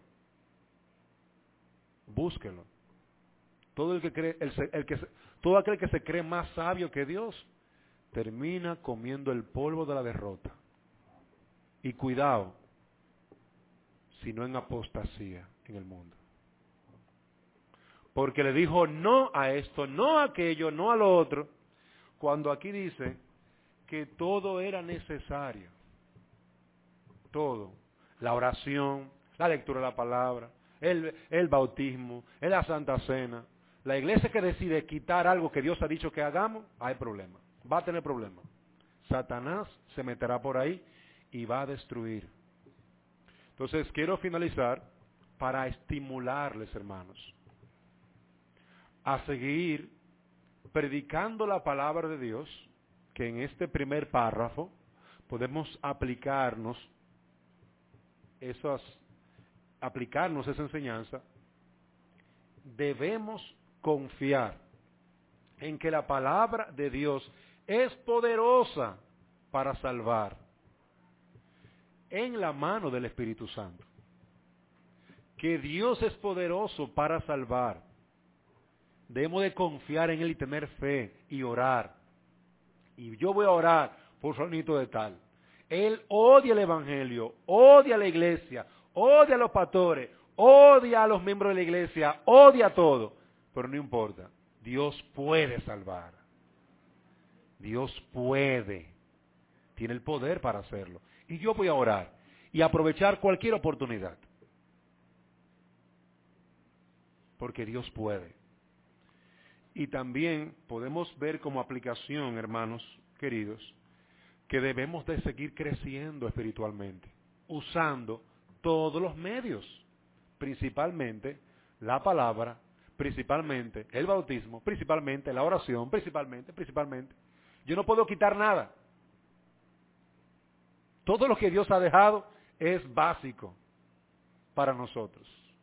Speaker 2: Búsquelo. Todo el que cree, el, el que, todo aquel que se cree más sabio que Dios termina comiendo el polvo de la derrota. Y cuidado, si no en apostasía en el mundo. Porque le dijo no a esto, no a aquello, no a lo otro, cuando aquí dice que todo era necesario. Todo. La oración, la lectura de la palabra, el, el bautismo, la Santa Cena. La iglesia que decide quitar algo que Dios ha dicho que hagamos, hay problema. Va a tener problema. Satanás se meterá por ahí y va a destruir. Entonces, quiero finalizar para estimularles, hermanos, a seguir predicando la palabra de Dios, que en este primer párrafo podemos aplicarnos esas, aplicarnos esa enseñanza. Debemos confiar en que la palabra de Dios es poderosa para salvar en la mano del Espíritu Santo. Que Dios es poderoso para salvar. Debemos de confiar en Él y tener fe y orar. Y yo voy a orar por fulanito de tal. Él odia el evangelio, odia a la iglesia, odia a los pastores, odia a los miembros de la iglesia, odia todo. Pero no importa, Dios puede salvar. Dios puede. Tiene el poder para hacerlo. Y yo voy a orar y aprovechar cualquier oportunidad. Porque Dios puede. Y también podemos ver como aplicación, hermanos queridos, que debemos de seguir creciendo espiritualmente, usando todos los medios, principalmente la palabra, principalmente el bautismo, principalmente la oración, principalmente, principalmente. Yo no puedo quitar nada. Todo lo que Dios ha dejado es básico para nosotros.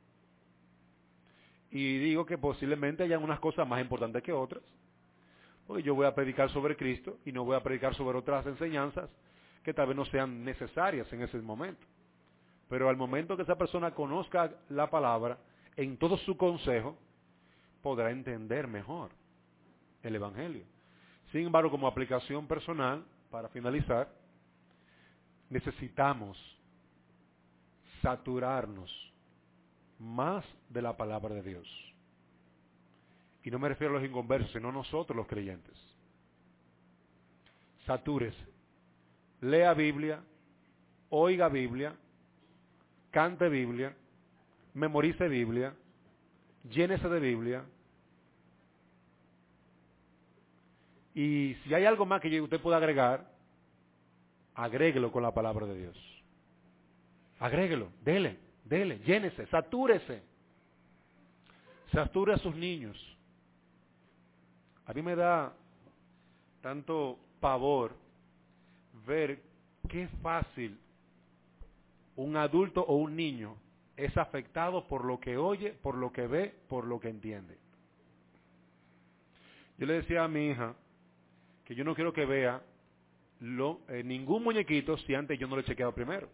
Speaker 2: Y digo que posiblemente hayan unas cosas más importantes que otras, porque yo voy a predicar sobre Cristo y no voy a predicar sobre otras enseñanzas que tal vez no sean necesarias en ese momento. Pero al momento que esa persona conozca la palabra, en todo su consejo, podrá entender mejor el Evangelio. Sin embargo, como aplicación personal, para finalizar, necesitamos saturarnos más de la palabra de Dios. Y no me refiero a los inconversos, sino a nosotros los creyentes. Satúrese. Lea Biblia, oiga Biblia, cante Biblia, memorice Biblia, llénese de Biblia. Y si hay algo más que usted pueda agregar, agréguelo con la palabra de Dios. Agréguelo, dele, dele, llénese, satúrese. Sature a sus niños. A mí me da tanto pavor ver qué fácil un adulto o un niño es afectado por lo que oye, por lo que ve, por lo que entiende. Yo le decía a mi hija que yo no quiero que vea lo, eh, ningún muñequito si antes yo no lo he chequeado primero.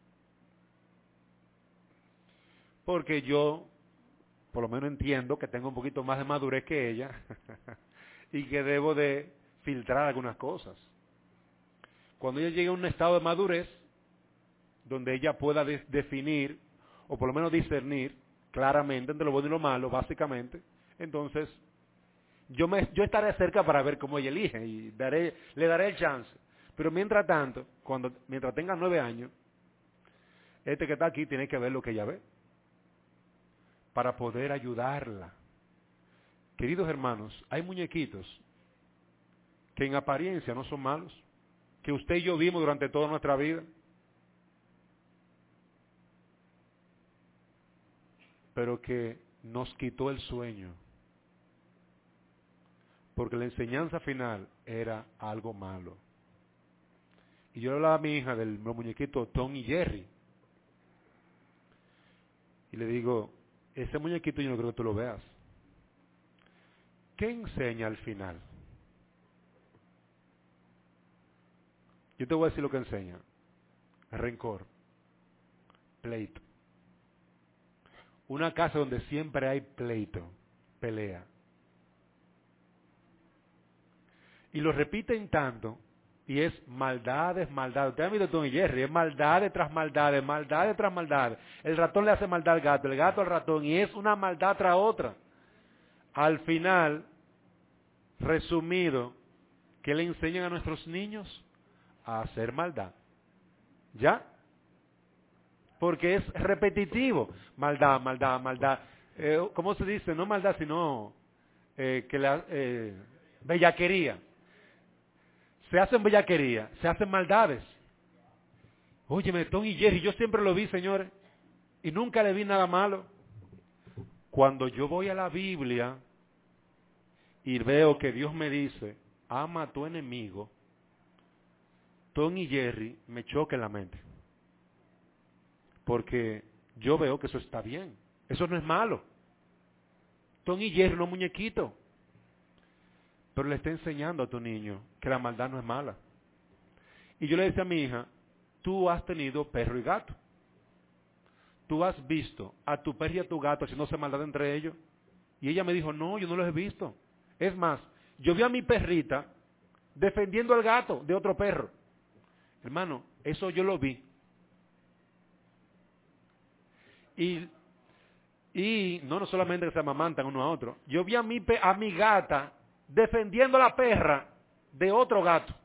Speaker 2: Porque yo, por lo menos entiendo que tengo un poquito más de madurez que ella y que debo de filtrar algunas cosas. Cuando ella llegue a un estado de madurez, donde ella pueda de- definir, o por lo menos discernir claramente entre lo bueno y lo malo, básicamente, entonces yo, me, yo estaré cerca para ver cómo ella elige y daré, le daré el chance. Pero mientras tanto, cuando mientras tenga nueve años, este que está aquí tiene que ver lo que ella ve, para poder ayudarla. Queridos hermanos, hay muñequitos que en apariencia no son malos, que usted y yo vimos durante toda nuestra vida, pero que nos quitó el sueño, porque la enseñanza final era algo malo. Y yo le hablaba a mi hija del muñequito Tom y Jerry, y le digo, ese muñequito yo no creo que tú lo veas. ¿Qué enseña al final? Yo te voy a decir lo que enseña. Rencor, pleito. Una casa donde siempre hay pleito, pelea. Y lo repiten tanto, y es maldades, maldades. Ustedes han visto Tom y Jerry, es maldades tras maldades, maldades tras maldades. El ratón le hace maldad al gato, el gato al ratón, y es una maldad tras otra. Al final, resumido, ¿qué le enseñan a nuestros niños? A hacer maldad. ¿Ya? Porque es repetitivo. Maldad, maldad, maldad. Eh, ¿Cómo se dice? No maldad, sino eh, que la eh, bellaquería. Se hacen bellaquería, se hacen maldades. Óyeme, Tom y Jerry, yo siempre lo vi, señores, y nunca le vi nada malo. Cuando yo voy a la Biblia y veo que Dios me dice, ama a tu enemigo, Tom y Jerry me choca en la mente. Porque yo veo que eso está bien, eso no es malo. Tom y Jerry no muñequitos. Pero le está enseñando a tu niño que la maldad no es mala. Y yo le decía a mi hija, tú has tenido perro y gato. Tú has visto a tu perro y a tu gato haciéndose maldad entre ellos. Y ella me dijo, no, yo no los he visto. Es más, yo vi a mi perrita defendiendo al gato de otro perro. Hermano, Eso yo lo vi. Y, y no, no solamente que se amamantan uno a otro. Yo vi a mi, pe- a mi gata defendiendo a la perra de otro gato.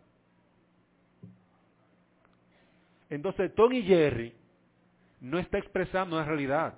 Speaker 2: Entonces, Tom y Jerry no está expresando una realidad.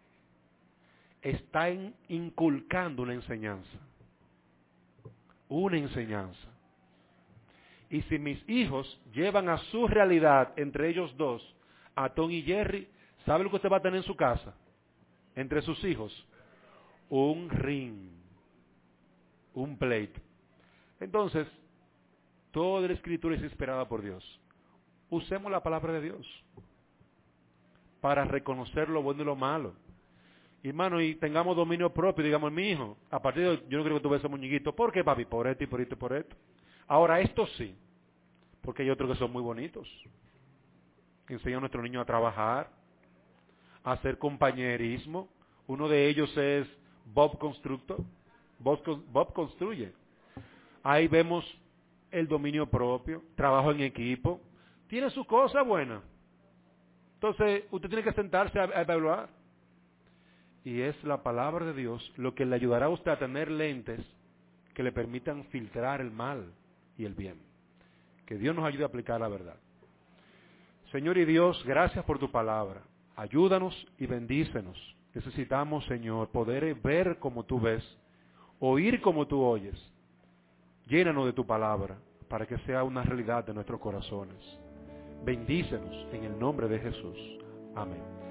Speaker 2: Está en- inculcando una enseñanza. Una enseñanza. Y si mis hijos llevan a su realidad entre ellos dos, a Tom y Jerry, ¿sabe lo que usted va a tener en su casa? Entre sus hijos. Un ring. Un pleito. Entonces, toda la escritura es inspirada por Dios. Usemos la palabra de Dios para reconocer lo bueno y lo malo. Hermano, y tengamos dominio propio, digamos, mi hijo, a partir de hoy, yo no creo que tú veas ese muñequito. ¿Por qué, papi? Por esto y por esto y por esto. Ahora, esto sí, porque hay otros que son muy bonitos. Enseñan a nuestros niños a trabajar, a hacer compañerismo. Uno de ellos es Bob Constructor. Bob, Bob construye. Ahí vemos el dominio propio, trabajo en equipo. Tiene su cosa buena. Entonces, usted tiene que sentarse a, a evaluar. Y es la palabra de Dios lo que le ayudará a usted a tener lentes que le permitan filtrar el mal y el bien. Que Dios nos ayude a aplicar la verdad. Señor y Dios, gracias por tu palabra. Ayúdanos y bendícenos. Necesitamos, Señor, poder ver como tú ves, oír como tú oyes. Llénanos de tu palabra para que sea una realidad de nuestros corazones. Bendícenos en el nombre de Jesús. Amén.